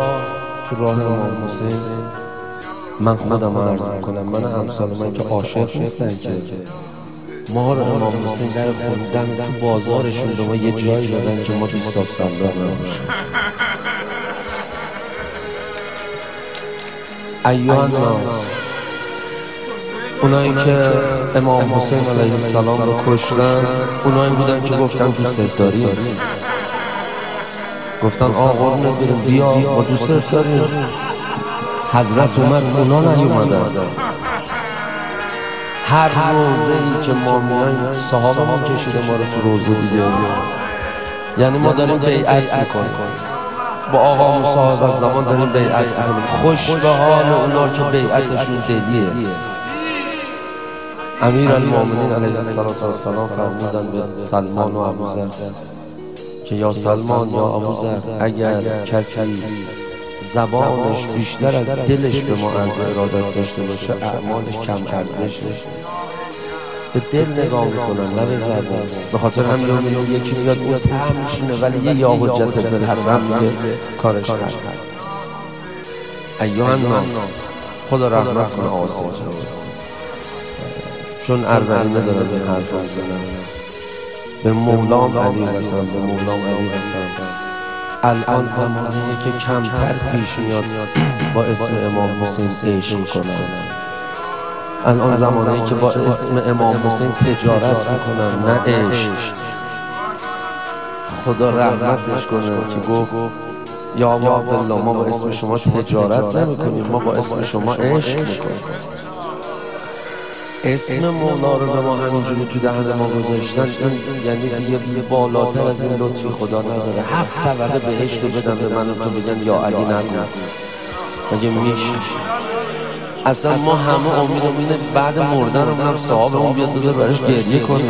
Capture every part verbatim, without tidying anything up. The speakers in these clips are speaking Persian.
تو راه امام حسین من خودم عرض میکنم، من امثال من که عاشق نیستن که ما رو امام حسین در خوندن تو بازارشون به ما یه جایی دادن که ما بیست سال سالار نباشیم. ایوان ناس، اونایی که امام حسین علیه السلام رو کشتن اونایی بودن که گفتن دوست داری، گفتن آقا قربونت بریم بیا با دوست داریم. حضرت اومد اونا نیومدن. هر روزه ای که ما میایم صحابمون کشیده ما رو تو روزه دیگه، یعنی ما داریم بیعت میکنیم با آقا صاحب از زمان، داریم بیعت میکنیم. خوش به حال اونا که بیعتشون دلیه. امیر المومنین علیه السلام فرمودن به سلمان و ابوذر که یا سلمان یا ابوذر، اگر کسی زبانش بیشتر از دلش به ما عرض ارادت داشته باشه اعمالش کم ارزشه. به دل نگاه میکنن نه به زبان. به خاطر همین میگم یکی میاد اون طعم میشینه ولی یه یا حجت بالحسن میگه کارش کرد. ایوه الناس، خدا رحمت کنه آسان چون اربعینه دارن این حرف میزنن. به مولام علی رسن، به مولام علی رسن. الان زمانیه که کمتر پیش میاد با اسم امام حسین عشق کنن. الان زمانیه که با اسم امام حسین تجارت میکنن نه عشق. خدا رحمتش کنه که گفت یا بالله ما با اسم شما تجارت نمیکنیم، ما با اسم شما عشق میکنیم. اسم مولا رو به ما همینجوری تو دهن ما گذاشتن، یعنی دیگه بالاتر از این لطفی خدا نداره. هفت طبقه بهشت رو بدن به من و تو بگن یا علی نگو، مگه میشه؟ اصلا ما همه امیدم اینه بعد مردن رو منم صحابه اون بیاد بذار برش گریه کنیم.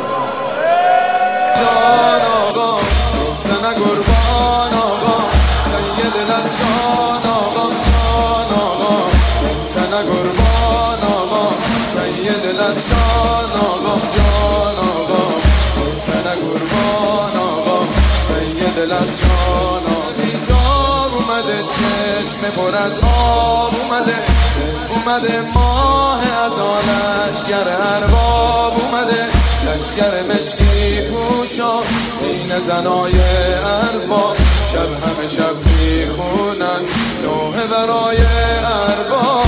جان آقا سنه قربان آقا سید لنشان آقا، جان آقا سنه قربان آقا سید لنشان آقا، جان آقا سنه قربان آقا سید لنشان آقا. بیتاب اومده چشم پر از آب اومده، اومده ماه از آنش گر ارباب اومده. لشگر مشکی پوشا سینه زنای ارباب، شب همه شب میخونن نوحه برای ارباب.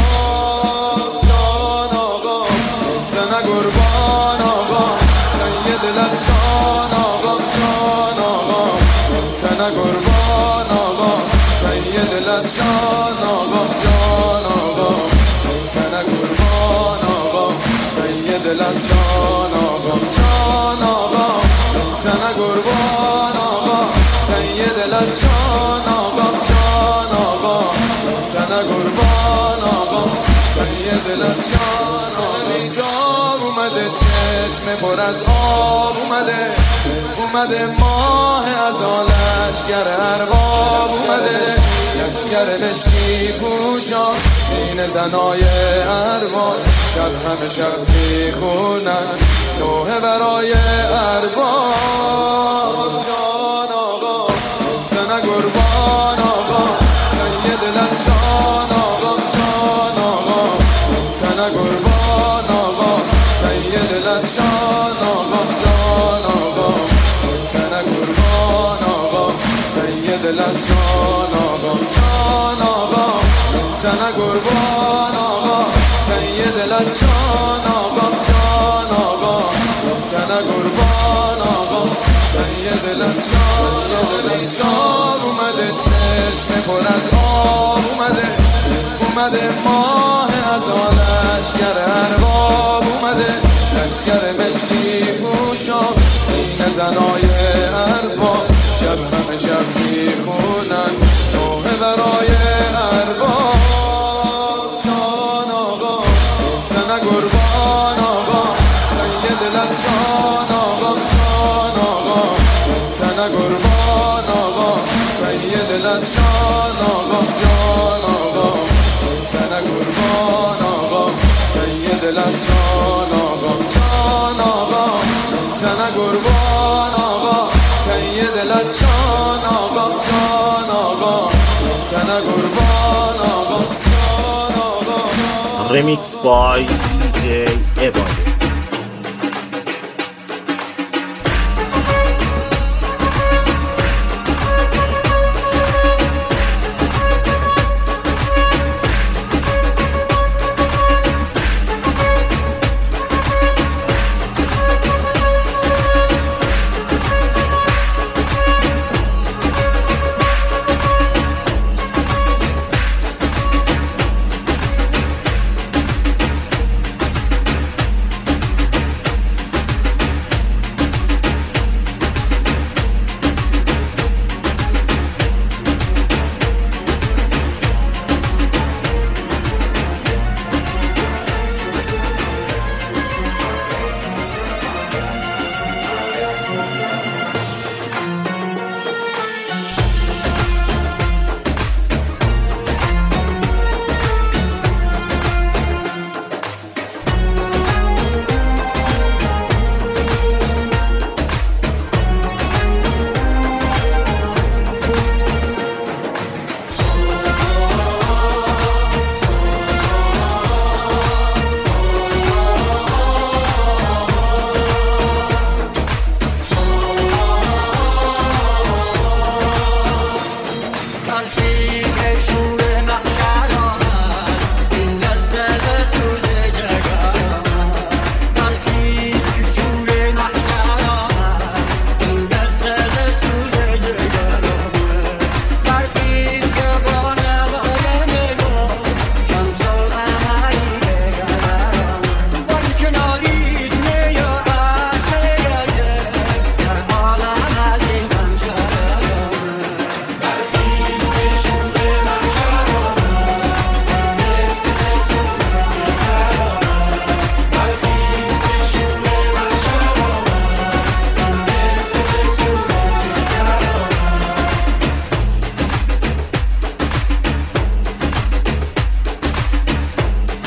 جان آقا سنه قربان آقا سید لنشان آقا، جان آقا سنه قربان آقا سید لنشان آقا، جان آقا سنه قربان آقا سید لنشان آقا، جان آقا سنه قربان آقا سید لنشان آقا، جان آقا سنه قربان آقا سید لنشان آقا. بیتاب اومده چشم پر از آب اومده، اومده ماه از آنش گر ارباب اومده. لشگر مشکی پوشا سینه زنای ارباب، شب همه شب میخونن نوحه برای ارباب. جان آقا سنه قربان آقا سید لنشان آقا، جان آقا سنه قربان آقا سید لنشان آقا، جان آقا سنه قربان آقا سید لنشان آقا، جان آقا سنه قربان آقا سید لنشان آقا، جان آقا سنه قربان آقا سید لنشان آقا. اومده چشم پر از آب اومده، اومده ماه از آنش گر ارباب اومده. لشگر مشکی پوشا سینه زنای ارباب، شب همه شب میخونن نوحه برای ارباب. جان آقا سنه قربان آقا سید لنشان آقا، جان آقا سنه قربان آقا سید لنشان آقا، جان آقا سنه قربان آقا سید لنشان آقا، جان آقا سنه قربان آقا سید لنشان آقا، جان آقا سن قربان آقا جان آقا. Remix by دی جی عباده.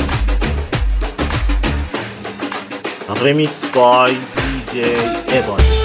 Remix by دی جی عباده.